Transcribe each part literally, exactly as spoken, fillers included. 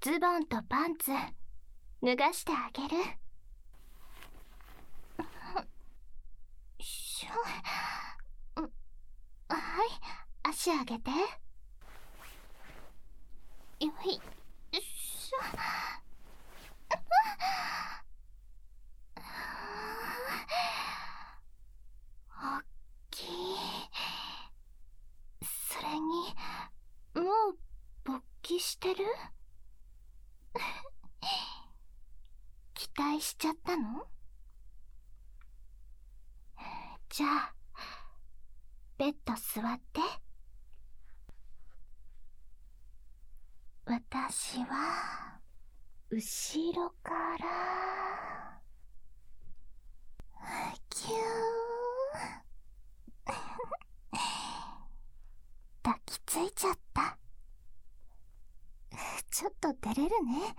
ズボンとパンツ脱がしてあげる。しょ、ん、はい、足上げて。よいしょ。おっきい。それにもう勃起してる？期待しちゃったの？じゃあベッド座って。私は後ろからキュー抱きついちゃった。ちょっと照れるね。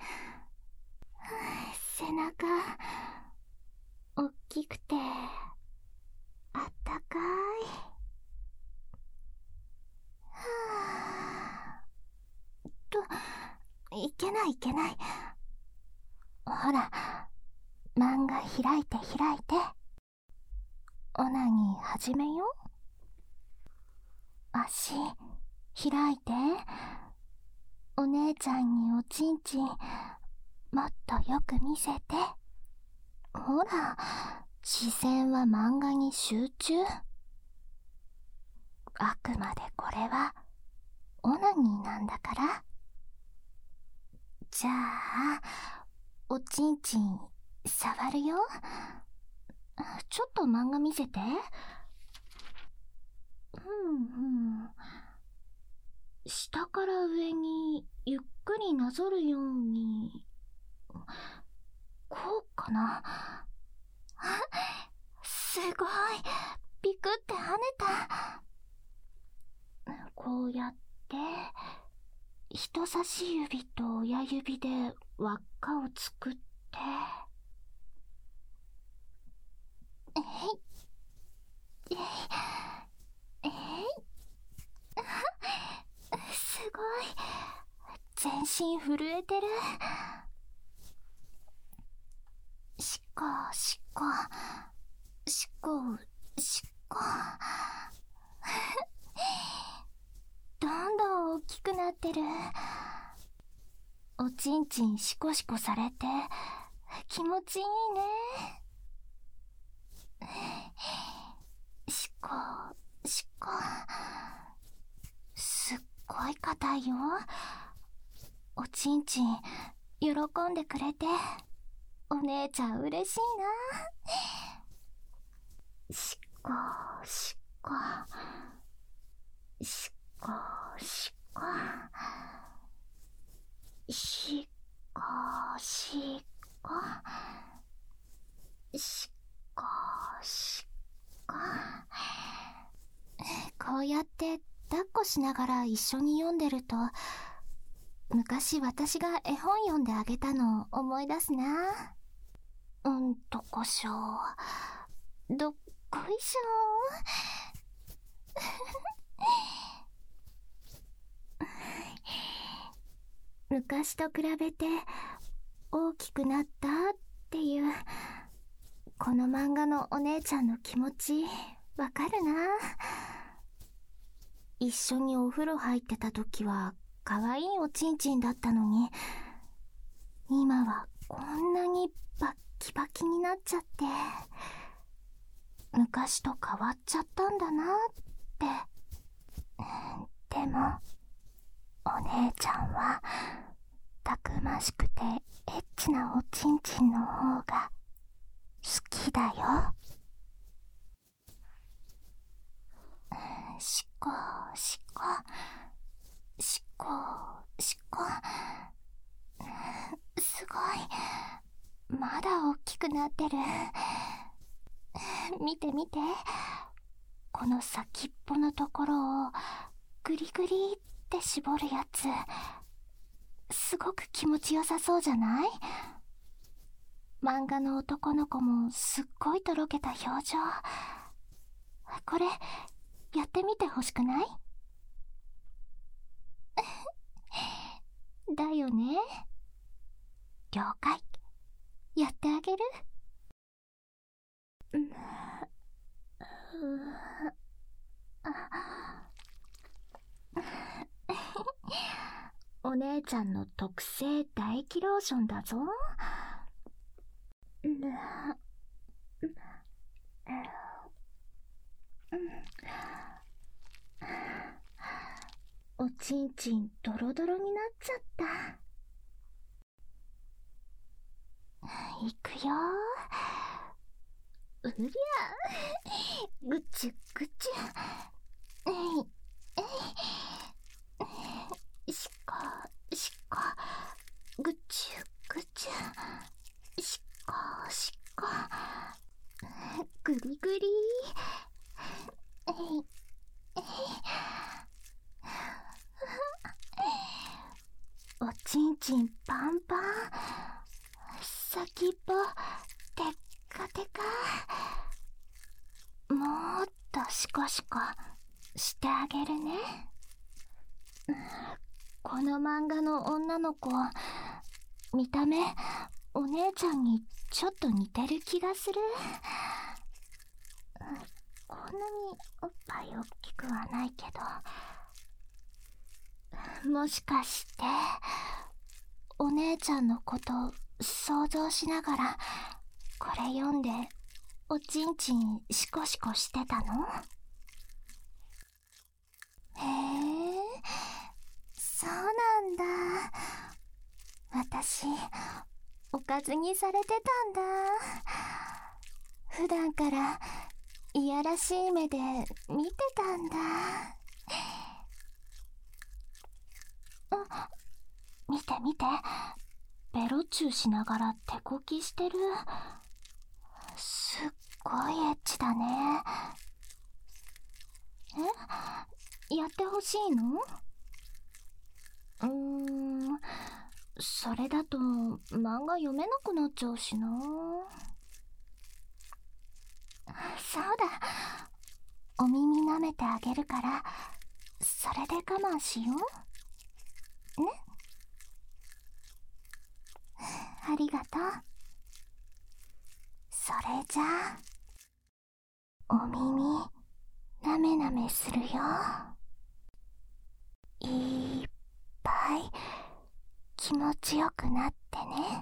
背中おっきくてあったかい。はぁと、いけないいけない。ほら、漫画開いて開いて。オナニー始めよ。足開いて。お姉ちゃんにおちんちんもっとよく見せて。ほら、視線は漫画に集中。あくまでこれはオナニーなんだから。じゃあおちんちん触るよ。ちょっと漫画見せて。うんうん。下から上にゆっくりなぞるように。こうかな。すごい、ピクって跳ねた。こうやって人差し指と親指で輪っかを作って。えいえいえいすごい、全身震えてる。しっこしっこしっこしっこどんどん大きくなってる。おちんちんシコシコされて気持ちいいね。しっこしっこすっごい硬いよ。おちんちん喜んでくれてお姉ちゃん嬉しいな。しっこしっこしっこしっこしっこしっこしっこしっこ。こうやって抱っこしながら一緒に読んでると、昔私が絵本読んであげたのを思い出すな。うんとこしょどっこいしょ昔と比べて大きくなったっていうこの漫画のお姉ちゃんの気持ちわかるな。一緒にお風呂入ってた時は可愛いおちんちんだったのに、今はこんなにバッキバキになっちゃって、昔と変わっちゃったんだなって。でもお姉ちゃんはたくましくてエッチなおちんちんの方が好きだよ。しっこしっこしっこしっこ。すごい、まだ大きくなってる。見て見て、この先っぽのところをグリグリって絞るやつ、すごく気持ちよさそうじゃない？漫画の男の子もすっごいとろけた表情。これやってみてほしくない？だよね。 了解。やってあげる。うん、お姉ちゃんの特製唾液ローションだぞ。おちんちんドロドロになっちゃった。いくよー。うりゃぐちゅぐちゅ。えいえい。しこしこ。ぐちゅぐちゅ。しこしこ。ぐりぐり。えいえい。おちんちんパンパン。先っぽテッカテカ。もっとシコシコしてあげるね。この漫画の女の子、見た目お姉ちゃんにちょっと似てる気がする。こんなにおっぱい大きくはないけど、もしかしてお姉ちゃんのこと想像しながらこれ読んでおちんちんシコシコしてたの？へえ、そうなんだ。私おかずにされてたんだ。普段からいやらしい目で見てたんだ。あ、見て見て、ベロチューしながら手こきしてる。すっごいエッチだね。え、やってほしいの？うーん、それだと漫画読めなくなっちゃうしな。そうだ、お耳舐めてあげるからそれで我慢しようね。ありがとう。それじゃあお耳なめなめするよ。いっぱい気持ちよくなってね。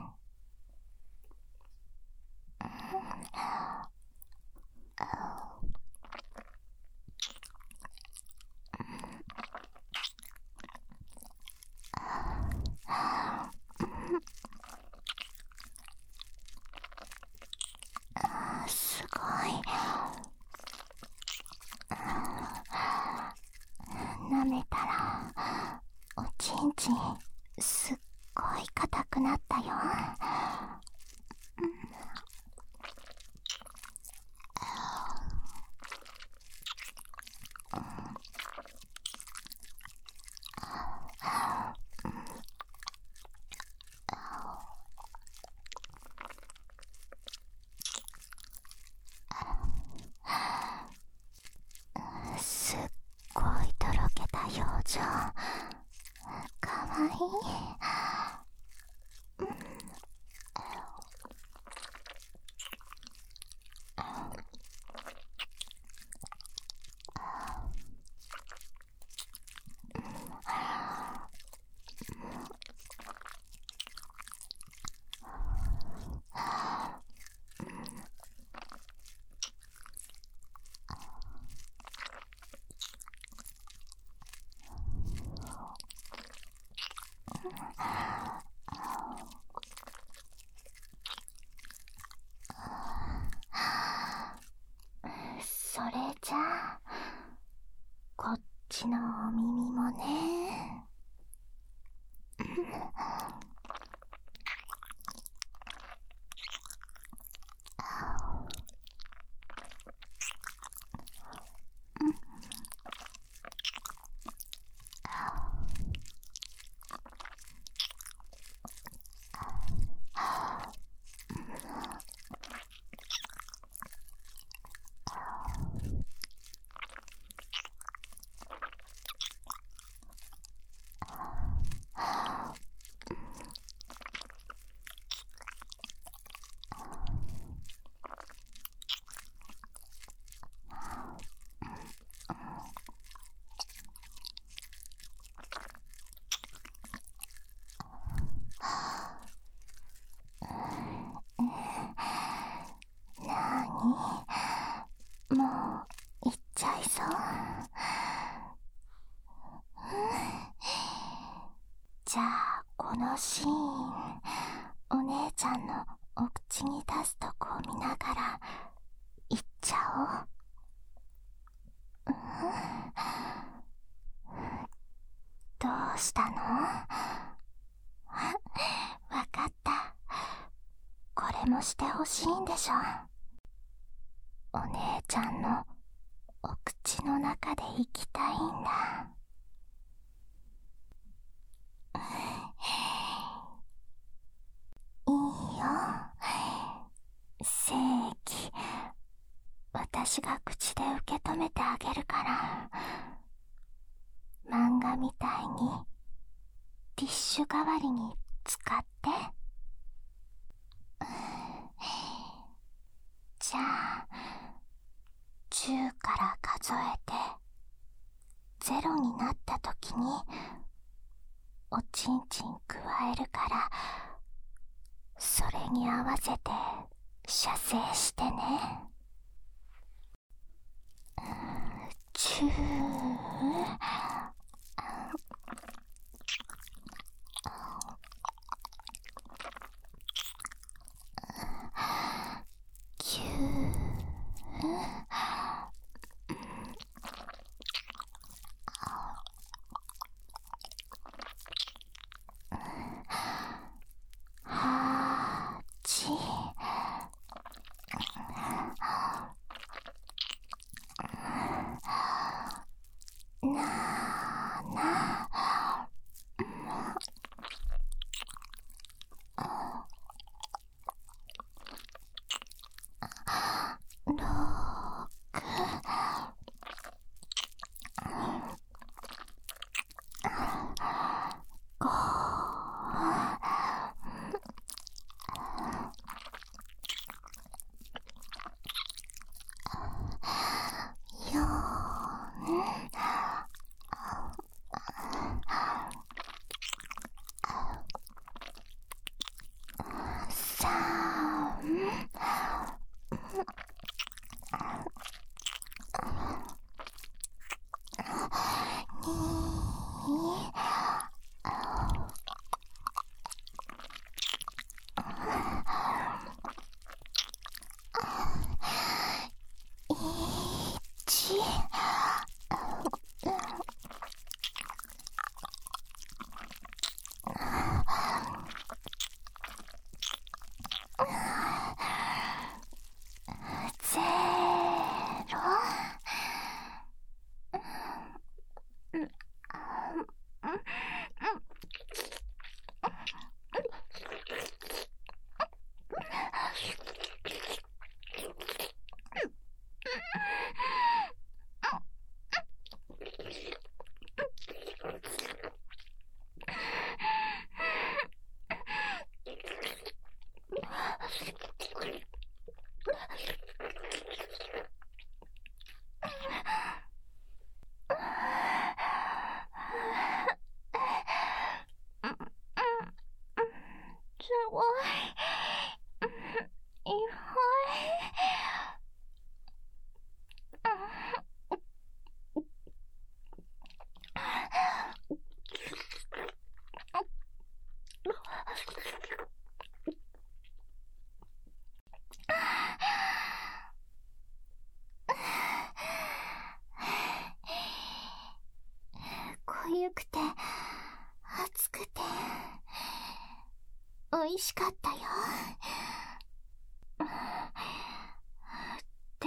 すごい。舐めたらおちんちんすっごい硬くなったよ。すっごいとろけた表情、かわいい。それじゃあこっちのお耳もね。 このシーン、お姉ちゃんのお口に出すとこを見ながら言っちゃおう。うん、どうしたの？わかった。これもしてほしいんでしょ。お姉ちゃんのお口の中で生きたいんだ。いいよ。精液、私が口で受け止めてあげるから。漫画みたいにティッシュ代わりに使って。じゃあ、じゅうから数えてゼロになった時におちんちん加えるから、それに合わせて射精してね。じゅう、きゅう、はち、なな、ろく、ご、よん、さん、に、いち、ゼロ。すごい、いっぱい。濃ゆくて熱くておいしかったよ。って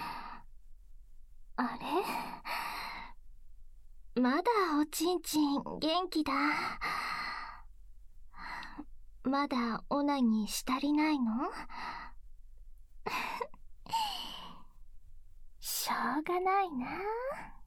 あれ、まだおちんちん元気だ。まだオナニーし足りないの？しょうがないな。